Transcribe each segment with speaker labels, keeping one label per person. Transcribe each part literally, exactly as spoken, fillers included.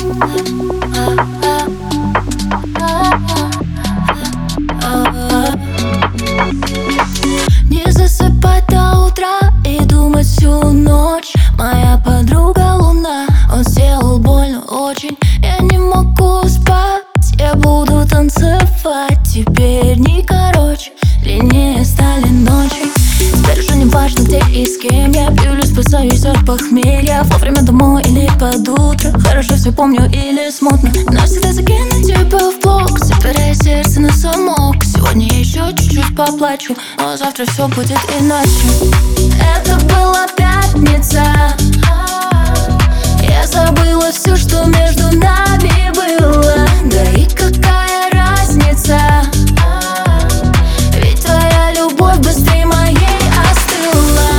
Speaker 1: Не засыпать до утра и думать всю ночь. Моя подруга луна, он сделал больно очень. Я не могу спать, я буду танцевать. Теперь дни короче, длиннее стали ночи. Теперь уже не важно где и с кем я пью или спасаюсь от похмелья. Вовремя домой или под утро, хорошо все помню или смутно. Навсегда закину тебя в блог, запирая сердце на замок. Сегодня я еще чуть-чуть поплачу, но завтра все будет иначе. Это была пятница, я забыла все, что между нами было. Да и какая разница, ведь твоя любовь быстрее моей остыла.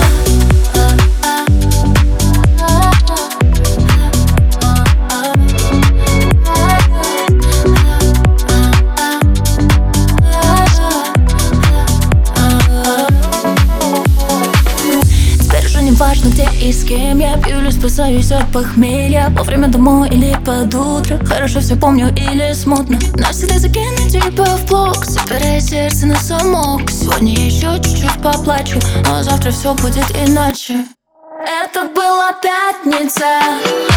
Speaker 1: Теперь уже не важно где и с кем я пью или спасаюсь от похмелья. Вовремя домой или под утро, хорошо все помню или смутно. Навсегда закину тебя в блог, запирая сердце на замок. Сегодня я еще чуть-чуть поплачу, но завтра все будет иначе. Это была пятница.